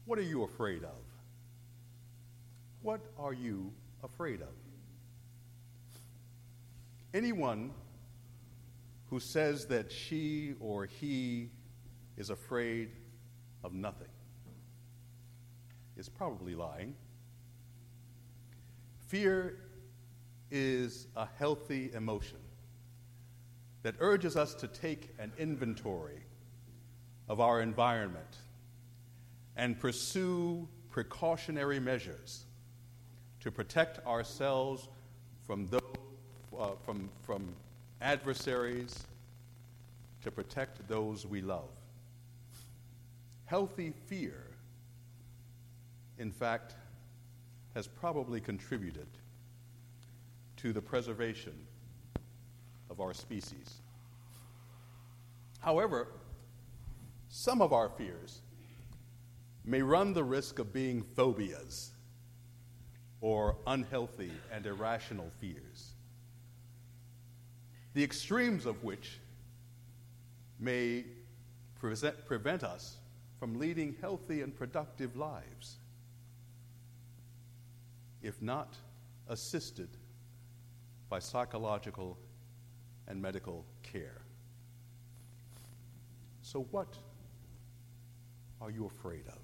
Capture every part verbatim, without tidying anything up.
What are you afraid of? What are you afraid of? Anyone who says that she or he is afraid of nothing is probably lying. Fear is a healthy emotion that urges us to take an inventory of our environment and pursue precautionary measures to protect ourselves from those, uh, from, from adversaries, to protect those we love. Healthy fear, in fact, has probably contributed to the preservation of our species. However, some of our fears may run the risk of being phobias or unhealthy and irrational fears, the extremes of which may present, prevent us from leading healthy and productive lives, if not assisted by psychological and medical care. So what are you afraid of?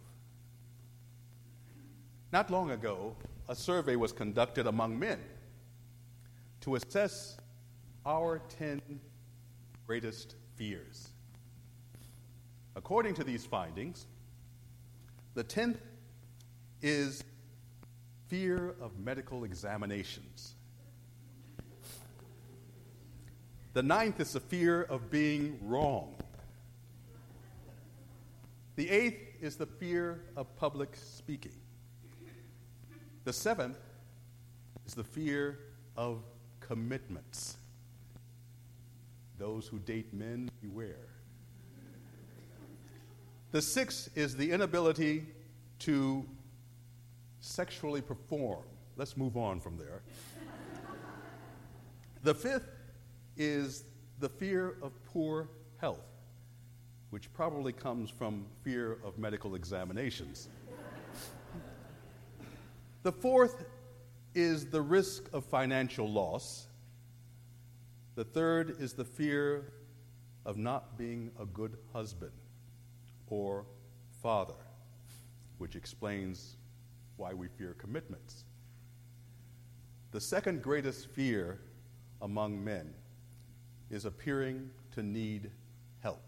Not long ago, a survey was conducted among men to assess our ten greatest fears. According to these findings, the tenth is fear of medical examinations. The ninth is the fear of being wrong. The eighth is the fear of public speaking. The seventh is the fear of commitments. Those who date men, beware. The sixth is the inability to sexually perform. Let's move on from there. The fifth is the fear of poor health, which probably comes from fear of medical examinations. The fourth is the risk of financial loss. The third is the fear of not being a good husband or father, which explains why we fear commitments. The second greatest fear among men is appearing to need help.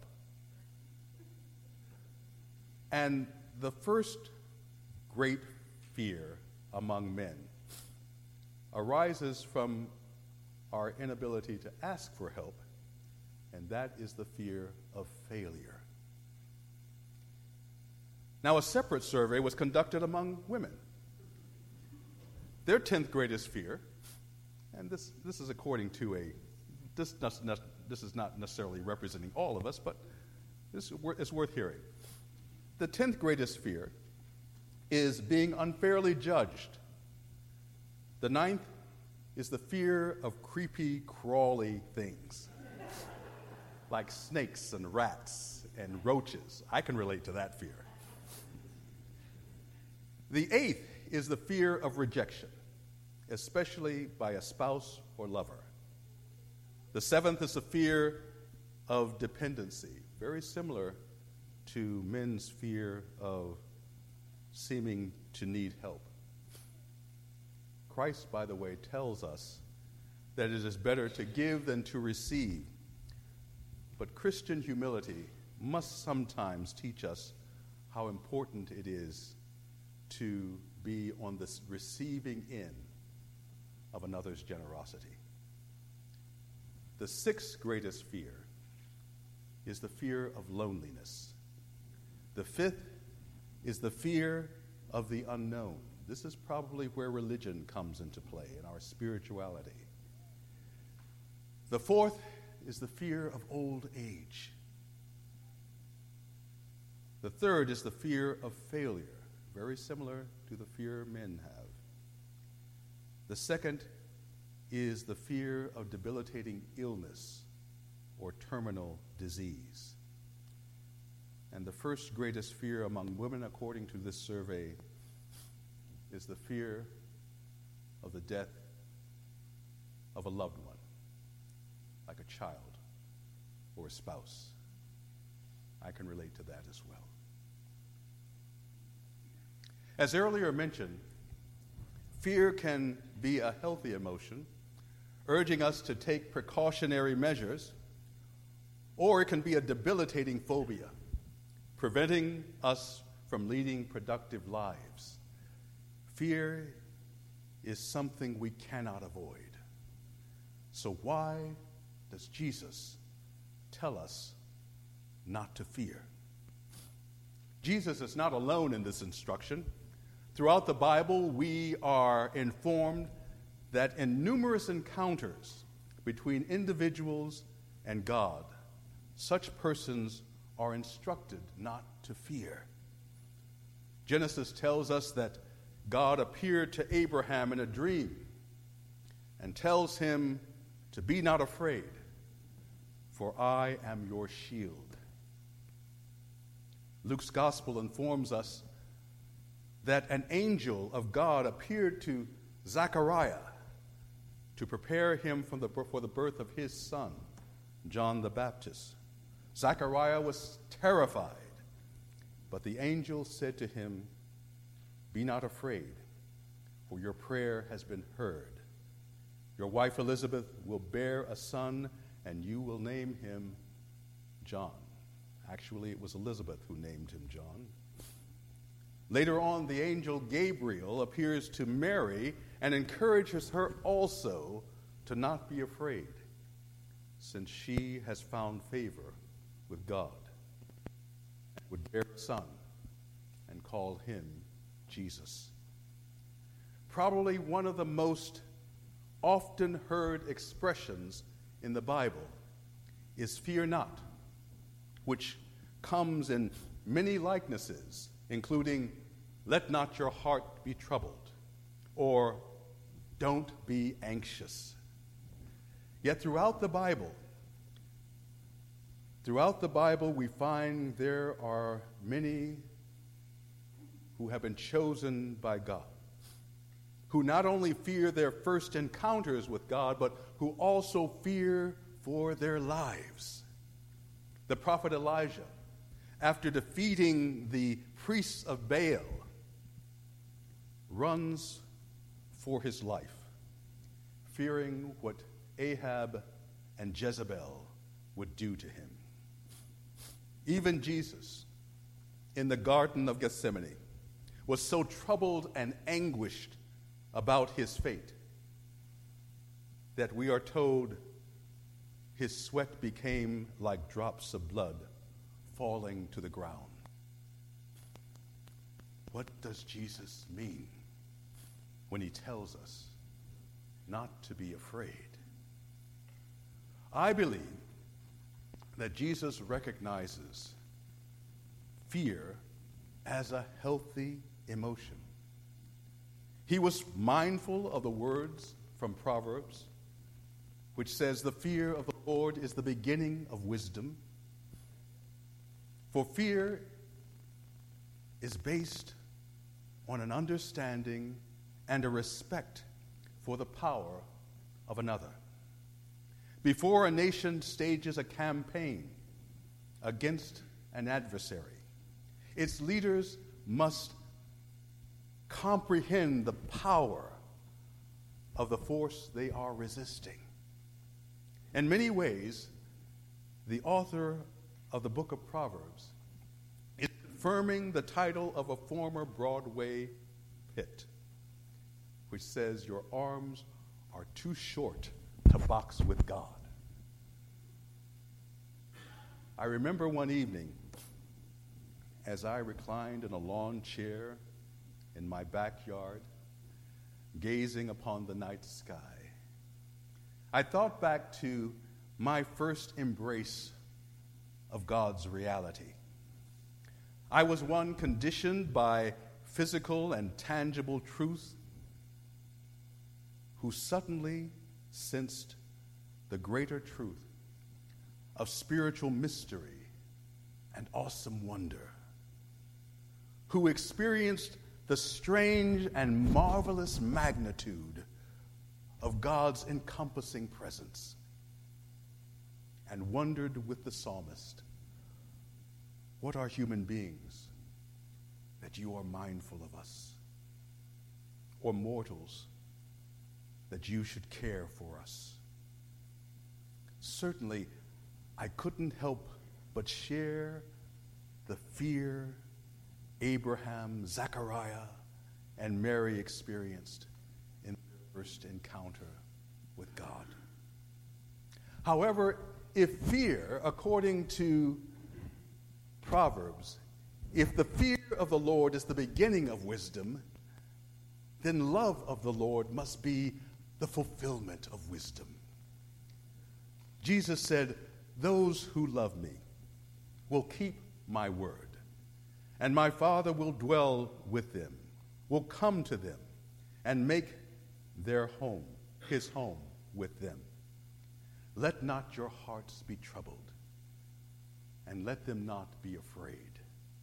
And the first great fear among men arises from our inability to ask for help, and that is the fear of failure. Now, a separate survey was conducted among women. Their tenth greatest fear, and this, this is according to a, this, this is not necessarily representing all of us, but this is worth hearing. The tenth greatest fear is being unfairly judged. The ninth is the fear of creepy, crawly things, like snakes and rats and roaches. I can relate to that fear. The eighth is the fear of rejection, especially by a spouse or lover. The seventh is the fear of dependency, very similar to men's fear of seeming to need help. Christ, by the way, tells us that it is better to give than to receive. But Christian humility must sometimes teach us how important it is to be on the receiving end of another's generosity. The sixth greatest fear is the fear of loneliness. The fifth is the fear of the unknown. This is probably where religion comes into play in our spirituality. The fourth is the fear of old age. The third is the fear of failure, very similar to the fear men have. The second is the fear of debilitating illness or terminal disease. And the first greatest fear among women, according to this survey, is the fear of the death of a loved one, like a child or a spouse. I can relate to that as well. As earlier mentioned, fear can be a healthy emotion, urging us to take precautionary measures, or it can be a debilitating phobia, preventing us from leading productive lives. Fear is something we cannot avoid. So why does Jesus tell us not to fear? Jesus is not alone in this instruction. Throughout the Bible, we are informed that in numerous encounters between individuals and God, such persons are instructed not to fear. Genesis tells us that God appeared to Abraham in a dream and tells him to be not afraid, for I am your shield. Luke's gospel informs us that an angel of God appeared to Zechariah to prepare him from the, for the birth of his son, John the Baptist. Zechariah was terrified, but the angel said to him, "Be not afraid, for your prayer has been heard. Your wife Elizabeth will bear a son, and you will name him John." Actually, it was Elizabeth who named him John. Later on, the angel Gabriel appears to Mary and encourages her also to not be afraid, since she has found favor with God, would bear a son and call him Jesus. Probably one of the most often heard expressions in the Bible is "fear not," which comes in many likenesses, including "let not your heart be troubled," or "don't be anxious." Yet throughout the Bible, throughout the Bible, we find there are many who have been chosen by God, who not only fear their first encounters with God, but who also fear for their lives. The prophet Elijah, after defeating the priests of Baal, runs for his life, fearing what Ahab and Jezebel would do to him. Even Jesus, in the Garden of Gethsemane, was so troubled and anguished about his fate that we are told his sweat became like drops of blood falling to the ground. What does Jesus mean when he tells us not to be afraid? I believe that Jesus recognizes fear as a healthy emotion. He was mindful of the words from Proverbs, which says, "The fear of the Lord is the beginning of wisdom." For fear is based on an understanding and a respect for the power of another. Before a nation stages a campaign against an adversary, its leaders must comprehend the power of the force they are resisting. In many ways, the author of the book of Proverbs is confirming the title of a former Broadway hit, which says, "Your arms are too short to box with God." I remember one evening, as I reclined in a lawn chair in my backyard, gazing upon the night sky, I thought back to my first embrace of God's reality. I was one conditioned by physical and tangible truth who suddenly sensed the greater truth of spiritual mystery and awesome wonder, who experienced the strange and marvelous magnitude of God's encompassing presence, and wondered with the psalmist, what are human beings that you are mindful of us, or mortals that you should care for us? Certainly, I couldn't help but share the fear Abraham, Zechariah, and Mary experienced in their first encounter with God. However, if fear, according to Proverbs, if the fear of the Lord is the beginning of wisdom, then love of the Lord must be the fulfillment of wisdom. Jesus said, "Those who love me will keep my word, and my Father will dwell with them, will come to them, and make their home, his home, with them. Let not your hearts be troubled, and let them not be afraid."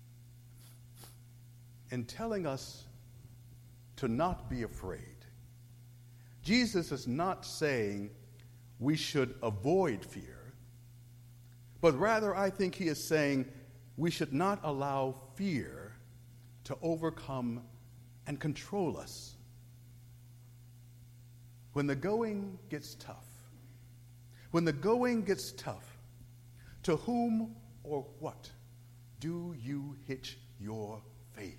In telling us to not be afraid, Jesus is not saying we should avoid fear, but rather I think he is saying we should not allow fear to overcome and control us. When the going gets tough, when the going gets tough, to whom or what do you hitch your faith?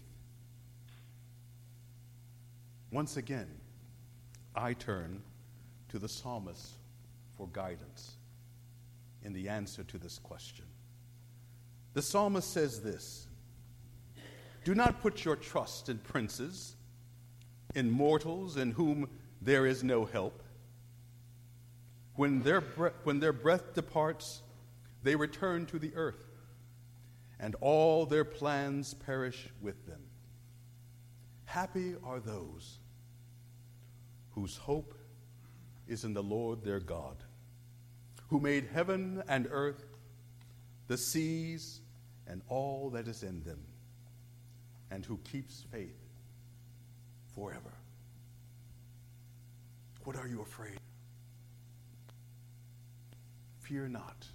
Once again, I turn to the psalmist for guidance in the answer to this question. The psalmist says this: "Do not put your trust in princes, in mortals in whom there is no help. When their, bre- when their breath departs, they return to the earth, and all their plans perish with them. Happy are those whose hope is in the Lord their God, who made heaven and earth, the seas, and all that is in them, and who keeps faith forever." What are you afraid of? Fear not,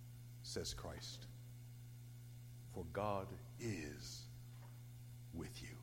says Christ, for God is with you.